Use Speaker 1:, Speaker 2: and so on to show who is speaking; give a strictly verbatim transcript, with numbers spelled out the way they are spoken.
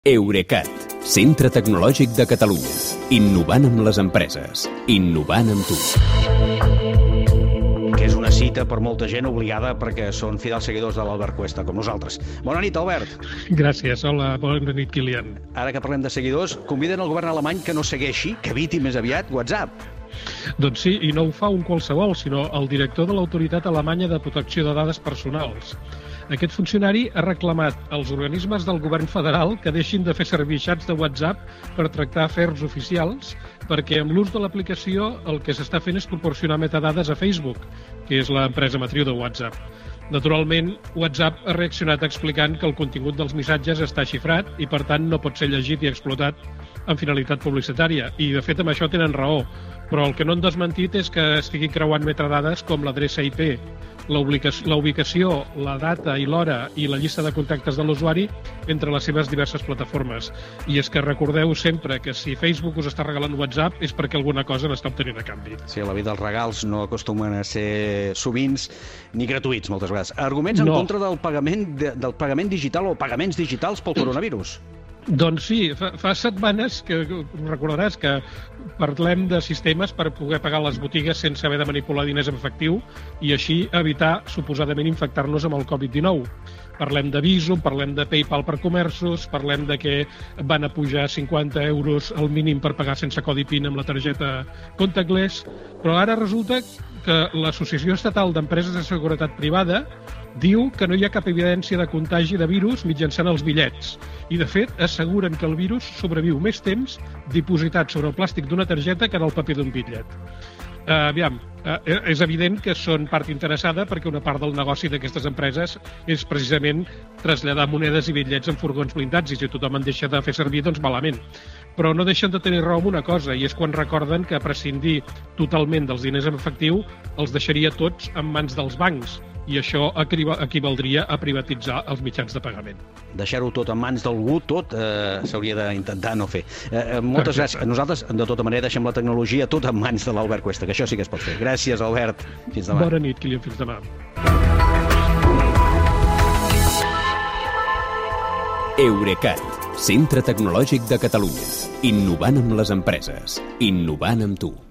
Speaker 1: Eurecat, centre tecnològic de Catalunya. Innovant amb les empreses. Innovant amb tu.
Speaker 2: Que és una cita per molta gent obligada perquè són fidels seguidors de l'Albert Cuesta, com nosaltres. Bona nit, Albert.
Speaker 3: Gràcies. Hola, bona nit, Kilian.
Speaker 2: Ara que parlem de seguidors, conviden el govern alemany que no segueixi, que eviti més aviat WhatsApp.
Speaker 3: Doncs sí, i no ho fa un qualsevol, sinó el director de l'Autoritat Alemanya de Protecció de Dades Personals. Aquest funcionari ha reclamat als organismes del govern federal que deixin de fer servir xats de WhatsApp per tractar afers oficials, perquè amb l'ús de l'aplicació el que s'està fent és proporcionar metadades a Facebook, que és l'empresa matriu de WhatsApp. Naturalment, WhatsApp ha reaccionat explicant que el contingut dels missatges està xifrat i, per tant, no pot ser llegit i explotat amb finalitat publicitària. I, de fet, amb això tenen raó. Però el que no han desmentit és que estiguin creuant metadades com l'adreça I P, la ubicació, la data i l'hora i la llista de contactes de l'usuari entre les seves diverses plataformes. I és que recordeu sempre que si Facebook us està regalant WhatsApp és perquè alguna cosa n'està obtenint a canvi.
Speaker 2: Sí, a la vida els regals no acostumen a ser sovins ni gratuïts, moltes vegades. Arguments en
Speaker 3: No.
Speaker 2: contra del pagament, de, del pagament digital o pagaments digitals pel coronavirus.
Speaker 3: Doncs sí, fa, fa setmanes que recordaràs que parlem de sistemes per poder pagar les botigues sense haver de manipular diners en efectiu i així evitar suposadament infectar-nos amb el covid dinou. Parlem de Bizum, parlem de PayPal per comerços, parlem de que van a pujar cinquanta euros al mínim per pagar sense codi PIN amb la targeta contactless, però ara resulta que l'Associació Estatal d'Empreses de Seguretat Privada diu que no hi ha cap evidència de contagi de virus mitjançant els bitllets. I, de fet, asseguren que el virus sobreviu més temps dipositat sobre el plàstic d'una targeta que en el paper d'un bitllet. Uh, aviam, uh, és evident que són part interessada perquè una part del negoci d'aquestes empreses és precisament traslladar monedes i bitllets en furgons blindats i si tothom en deixa de fer servir, doncs malament. Però no deixen de tenir raó en una cosa, i és quan recorden que prescindir totalment dels diners en efectiu els deixaria tots en mans dels bancs, i això equivaldria a privatitzar els mitjans de pagament.
Speaker 2: Deixar-ho tot en mans d'algú, tot eh, s'hauria d'intentar no fer. Eh, moltes gràcies. Nosaltres, de tota manera, deixem la tecnologia tot en mans de l'Albert Cuesta, que això sí que es pot fer. Gràcies, Albert. Fins demà.
Speaker 3: Bona nit, Kilian. Fins demà.
Speaker 1: Eurecat, centre tecnològic de Catalunya. Innovant amb les empreses. Innovant amb tu.